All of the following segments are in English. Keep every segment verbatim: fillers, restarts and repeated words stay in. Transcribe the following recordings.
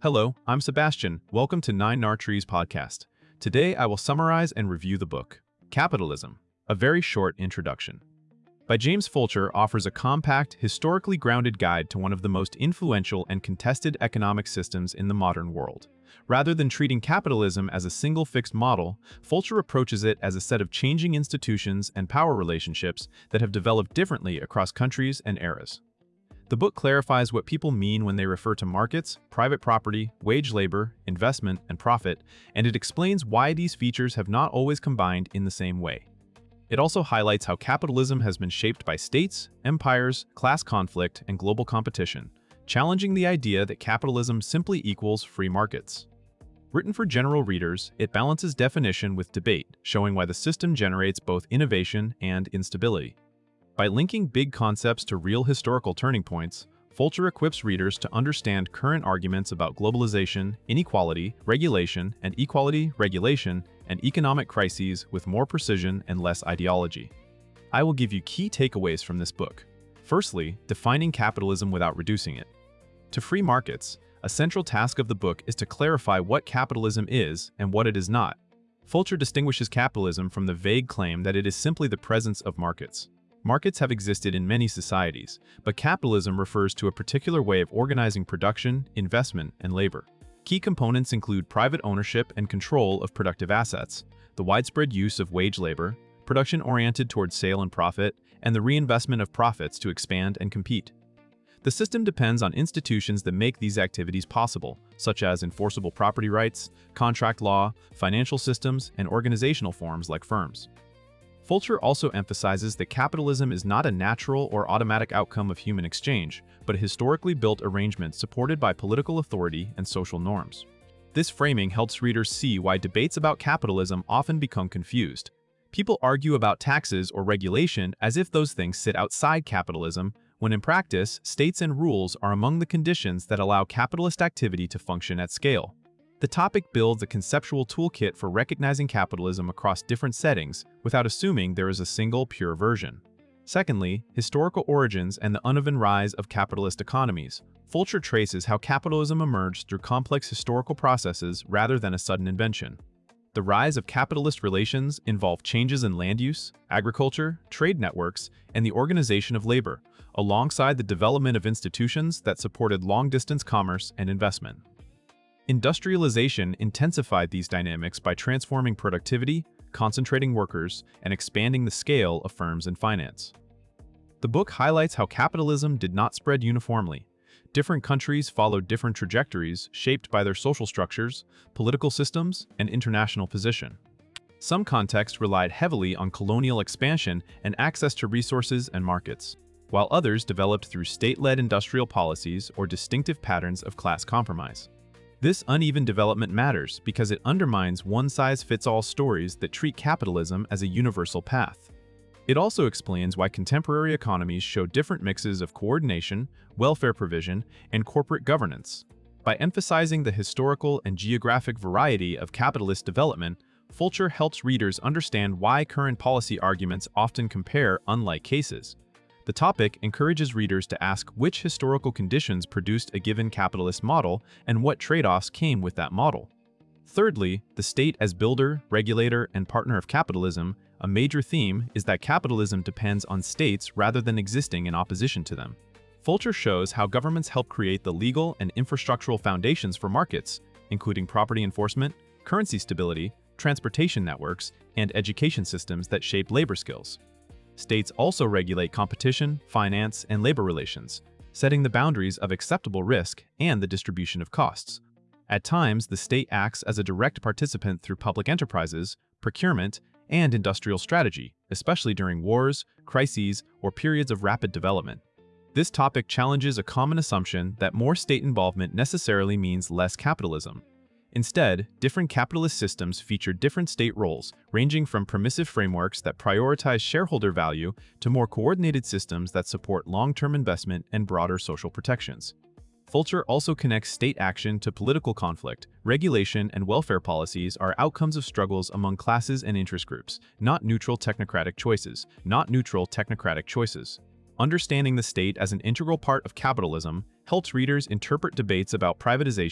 Hello, I'm Sebastian. Welcome to Nine Nar Trees podcast. Today I will summarize and review the book, Capitalism, a very short introduction. By James Fulcher offers a compact, historically grounded guide to one of the most influential and contested economic systems in the modern world. Rather than treating capitalism as a single fixed model, Fulcher approaches it as a set of changing institutions and power relationships that have developed differently across countries and eras. The book clarifies what people mean when they refer to markets, private property, wage labor, investment, and profit, and it explains why these features have not always combined in the same way. It also highlights how capitalism has been shaped by states, empires, class conflict, and global competition, challenging the idea that capitalism simply equals free markets. Written for general readers, it balances definition with debate, showing why the system generates both innovation and instability. By linking big concepts to real historical turning points, Fulcher equips readers to understand current arguments about globalization, inequality, regulation, and equality, regulation, and economic crises with more precision and less ideology. I will give you key takeaways from this book. Firstly, defining capitalism without reducing it. To free markets, a central task of the book is to clarify what capitalism is and what it is not. Fulcher distinguishes capitalism from the vague claim that it is simply the presence of markets. Markets have existed in many societies, but capitalism refers to a particular way of organizing production, investment, and labor. Key components include private ownership and control of productive assets, the widespread use of wage labor, production oriented towards sale and profit, and the reinvestment of profits to expand and compete. The system depends on institutions that make these activities possible, such as enforceable property rights, contract law, financial systems, and organizational forms like firms. Fulcher also emphasizes that capitalism is not a natural or automatic outcome of human exchange, but a historically built arrangement supported by political authority and social norms. This framing helps readers see why debates about capitalism often become confused. People argue about taxes or regulation as if those things sit outside capitalism, when in practice, states and rules are among the conditions that allow capitalist activity to function at scale. The topic builds a conceptual toolkit for recognizing capitalism across different settings without assuming there is a single pure version. Secondly, historical origins and the uneven rise of capitalist economies. Fulcher traces how capitalism emerged through complex historical processes rather than a sudden invention. The rise of capitalist relations involved changes in land use, agriculture, trade networks, and the organization of labor, alongside the development of institutions that supported long-distance commerce and investment. Industrialization intensified these dynamics by transforming productivity, concentrating workers, and expanding the scale of firms and finance. The book highlights how capitalism did not spread uniformly. Different countries followed different trajectories shaped by their social structures, political systems, and international position. Some contexts relied heavily on colonial expansion and access to resources and markets, while others developed through state-led industrial policies or distinctive patterns of class compromise. This uneven development matters because it undermines one-size-fits-all stories that treat capitalism as a universal path. It also explains why contemporary economies show different mixes of coordination, welfare provision, and corporate governance. By emphasizing the historical and geographic variety of capitalist development, Fulcher helps readers understand why current policy arguments often compare unlike cases. The topic encourages readers to ask which historical conditions produced a given capitalist model and what trade-offs came with that model. Thirdly, the state as builder, regulator, and partner of capitalism. A major theme is that capitalism depends on states rather than existing in opposition to them. Fulcher shows how governments help create the legal and infrastructural foundations for markets, including property enforcement, currency stability, transportation networks, and education systems that shape labor skills. States also regulate competition, finance, and labor relations, setting the boundaries of acceptable risk and the distribution of costs. At times, the state acts as a direct participant through public enterprises, procurement, and industrial strategy, especially during wars, crises, or periods of rapid development. This topic challenges a common assumption that more state involvement necessarily means less capitalism. Instead, different capitalist systems feature different state roles, ranging from permissive frameworks that prioritize shareholder value to more coordinated systems that support long-term investment and broader social protections. Fulcher also connects state action to political conflict. Regulation and welfare policies are outcomes of struggles among classes and interest groups, not neutral technocratic choices, not neutral technocratic choices. Understanding the state as an integral part of capitalism helps readers interpret debates about privatization,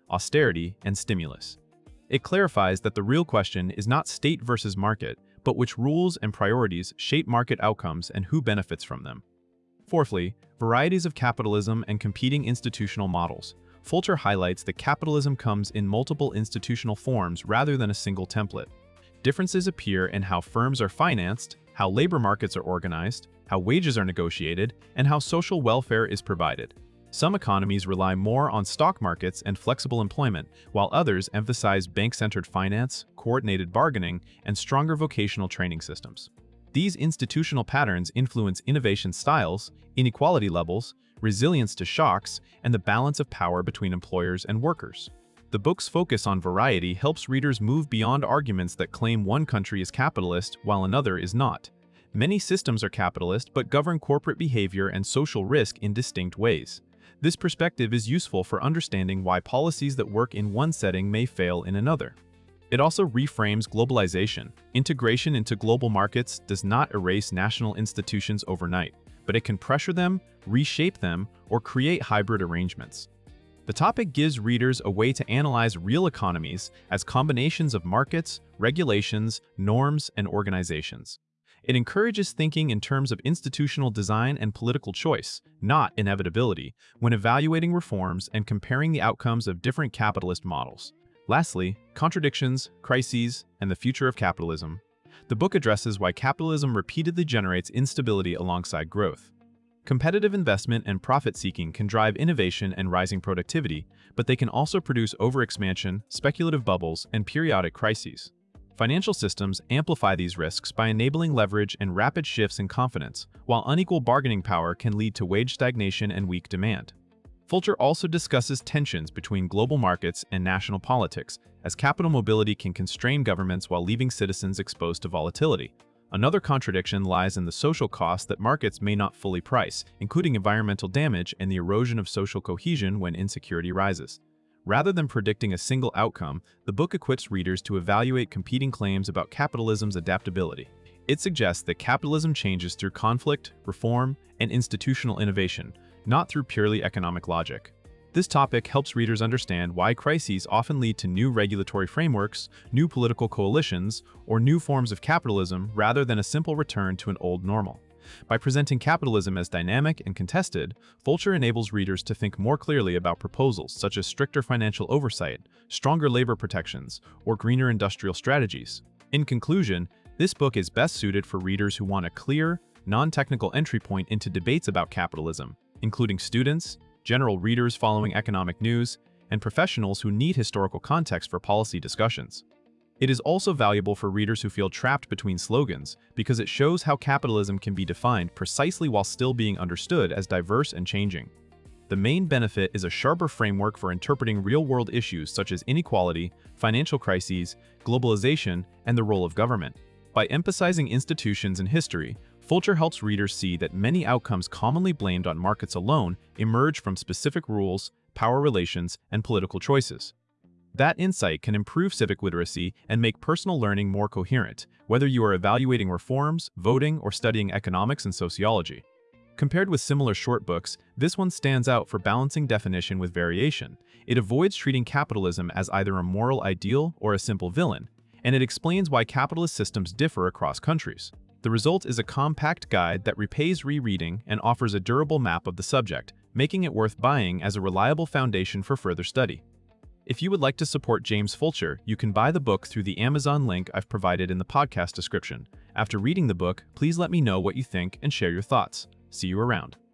austerity, and stimulus. It clarifies that the real question is not state versus market, but which rules and priorities shape market outcomes and who benefits from them. Fourthly, varieties of capitalism and competing institutional models. Fulcher highlights that capitalism comes in multiple institutional forms rather than a single template. Differences appear in how firms are financed, how labor markets are organized, how wages are negotiated, and how social welfare is provided. Some economies rely more on stock markets and flexible employment, while others emphasize bank-centered finance, coordinated bargaining, and stronger vocational training systems. These institutional patterns influence innovation styles, inequality levels, resilience to shocks, and the balance of power between employers and workers. The book's focus on variety helps readers move beyond arguments that claim one country is capitalist while another is not. Many systems are capitalist but govern corporate behavior and social risk in distinct ways. This perspective is useful for understanding why policies that work in one setting may fail in another. It also reframes globalization. Integration into global markets does not erase national institutions overnight, but it can pressure them, reshape them, or create hybrid arrangements. The topic gives readers a way to analyze real economies as combinations of markets, regulations, norms, and organizations. It encourages thinking in terms of institutional design and political choice, not inevitability, when evaluating reforms and comparing the outcomes of different capitalist models. Lastly, contradictions, crises, and the future of capitalism. The book addresses why capitalism repeatedly generates instability alongside growth. Competitive investment and profit-seeking can drive innovation and rising productivity, but they can also produce overexpansion, speculative bubbles, and periodic crises. Financial systems amplify these risks by enabling leverage and rapid shifts in confidence, while unequal bargaining power can lead to wage stagnation and weak demand. Fulcher also discusses tensions between global markets and national politics, as capital mobility can constrain governments while leaving citizens exposed to volatility. Another contradiction lies in the social costs that markets may not fully price, including environmental damage and the erosion of social cohesion when insecurity rises. Rather than predicting a single outcome, the book equips readers to evaluate competing claims about capitalism's adaptability. It suggests that capitalism changes through conflict, reform, and institutional innovation, not through purely economic logic. This topic helps readers understand why crises often lead to new regulatory frameworks, new political coalitions, or new forms of capitalism rather than a simple return to an old normal. By presenting capitalism as dynamic and contested, Fulcher enables readers to think more clearly about proposals such as stricter financial oversight, stronger labor protections, or greener industrial strategies. In conclusion, this book is best suited for readers who want a clear, non-technical entry point into debates about capitalism, including students, general readers following economic news, and professionals who need historical context for policy discussions. It is also valuable for readers who feel trapped between slogans because it shows how capitalism can be defined precisely while still being understood as diverse and changing. The main benefit is a sharper framework for interpreting real-world issues such as inequality, financial crises, globalization, and the role of government. By emphasizing institutions and history, Fulcher helps readers see that many outcomes commonly blamed on markets alone emerge from specific rules, power relations, and political choices. That insight can improve civic literacy and make personal learning more coherent, whether you are evaluating reforms, voting, or studying economics and sociology. Compared with similar short books, this one stands out for balancing definition with variation. It avoids treating capitalism as either a moral ideal or a simple villain, and it explains why capitalist systems differ across countries. The result is a compact guide that repays rereading and offers a durable map of the subject, making it worth buying as a reliable foundation for further study. If you would like to support James Fulcher, you can buy the book through the Amazon link I've provided in the podcast description. After reading the book, please let me know what you think and share your thoughts. See you around.